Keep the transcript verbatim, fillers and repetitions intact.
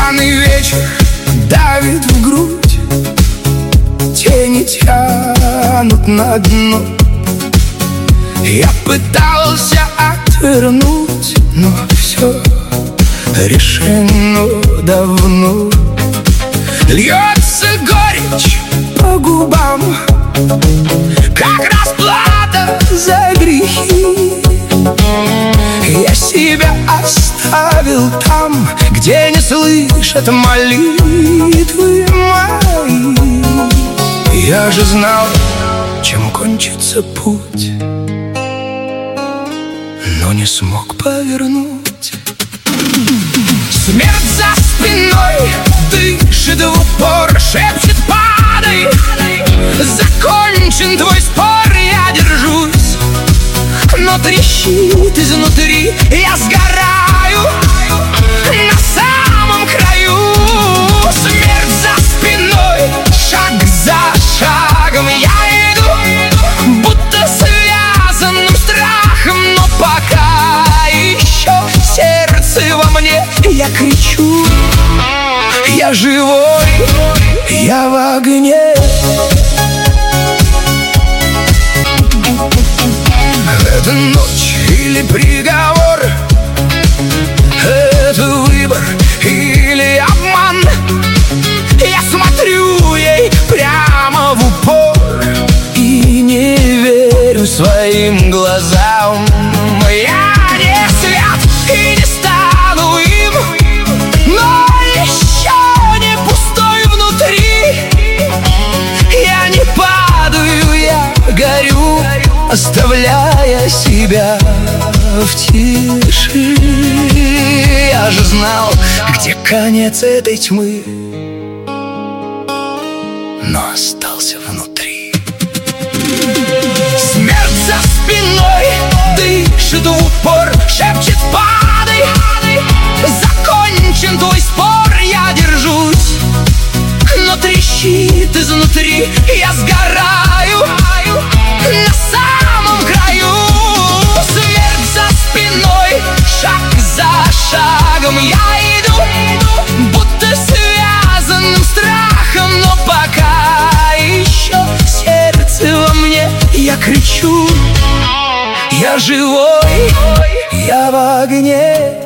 Пьяный вечер давит в грудь, тени тянут на дно. Я пытался отвернуть, но все решено давно. Льется горечь по губам, как расплата за грехи. Я себя оставил там, где не слышат молитвы мои. Я же знал, чем кончится путь, но не смог повернуть. Смерть за спиной дышит в упор, шепчет: падай, закончен твой спор. Я держусь, но трещит изнутри. Я сгораю на самом краю. Смерть за спиной, шаг за шагом я иду, будто связанным страхом. Но пока еще сердце во мне, я кричу: я живой, я в огне. Это ночь или приговор, это выбор или обман. Я смотрю ей прямо в упор и не верю своим глазам. Я не свят и не стану им, но еще не пустой внутри. Я не падаю, я горю, оставляя себя в тиши. Я же знал, где конец этой тьмы, но остался внутри. Смерть за спиной дышит в упор, шепчет: падай, закончен твой спор. Я держусь, но трещит изнутри. Я сгораю на самом краю. Смерть за спиной, шаг за шагом я иду, будто связанным страхом. Но пока еще сердце во мне, я кричу: я живой, я в огне.